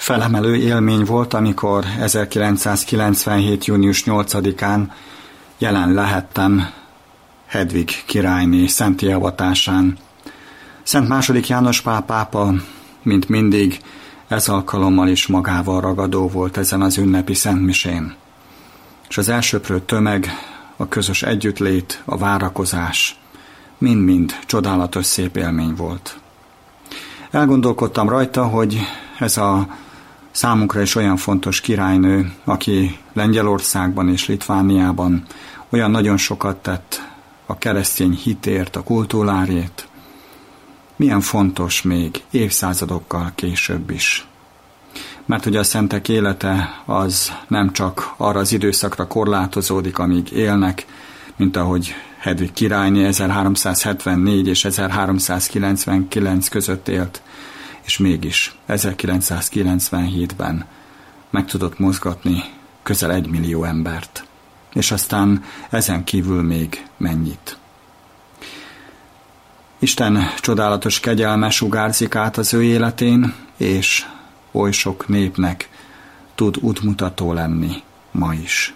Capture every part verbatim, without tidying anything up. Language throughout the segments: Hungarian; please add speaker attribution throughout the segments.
Speaker 1: Felemelő élmény volt, amikor ezerkilencszázkilencvenhét. június nyolcadikán jelen lehettem Hedvig királyné szenti avatásán. Szent második János Pál pápa, mint mindig, ez alkalommal is magával ragadó volt ezen az ünnepi szentmisén. És az elsöprő tömeg, a közös együttlét, a várakozás, mind-mind csodálatos szép élmény volt. Elgondolkodtam rajta, hogy ez a számunkra is olyan fontos királynő, aki Lengyelországban és Litvániában olyan nagyon sokat tett a keresztény hitért, a kultúrárért, milyen fontos még évszázadokkal később is. Mert ugye a szentek élete az nem csak arra az időszakra korlátozódik, amíg élnek, mint ahogy Hedvig királyné ezerháromszázhetvennégy és ezerháromszázkilencvenkilenc között élt, és mégis ezerkilencszázkilencvenhétben meg tudott mozgatni közel egy millió embert, és aztán ezen kívül még mennyit. Isten csodálatos kegyelme sugárzik át az ő életén, és oly sok népnek tud útmutató lenni ma is.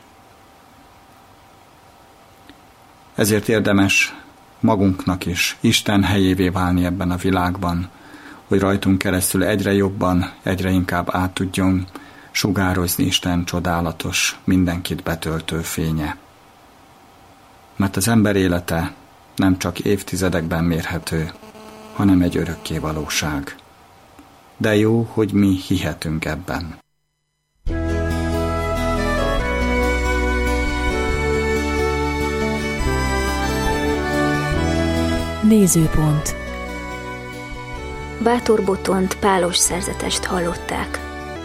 Speaker 1: Ezért érdemes magunknak is Isten helyévé válni ebben a világban, hogy rajtunk keresztül egyre jobban, egyre inkább át tudjon sugározni Isten csodálatos, mindenkit betöltő fénye. Mert az ember élete nem csak évtizedekben mérhető, hanem egy örökké valóság. De jó, hogy mi hihetünk ebben.
Speaker 2: Nézőpont.
Speaker 3: Bátor Botont pálos szerzetest hallották.